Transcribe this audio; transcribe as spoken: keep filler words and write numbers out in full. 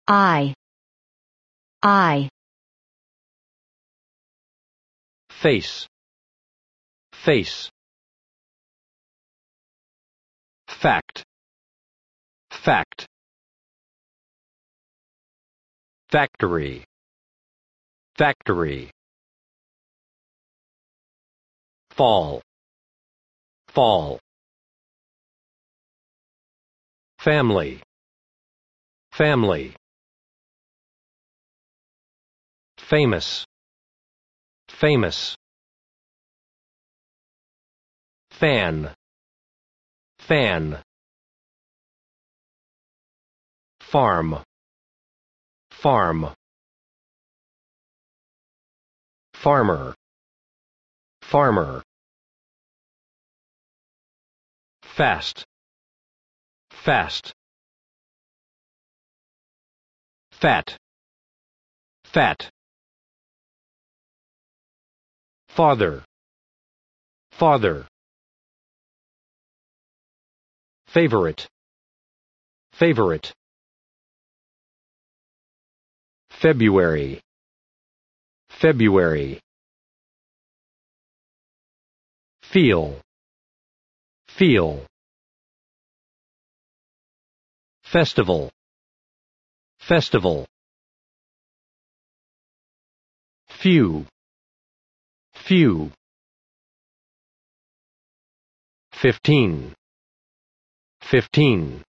I, I. Face, face. Fact, fact. Factory, factory. Fall, fall. Family, family. Famous, famous. Fan, fan. Farm, farm. Farmer, farmer. Fast, fast. Fat, fat. Father, father. Favorite, favorite. February, February. Feel, feel. Festival, festival. Few, few. Fifteen, fifteen.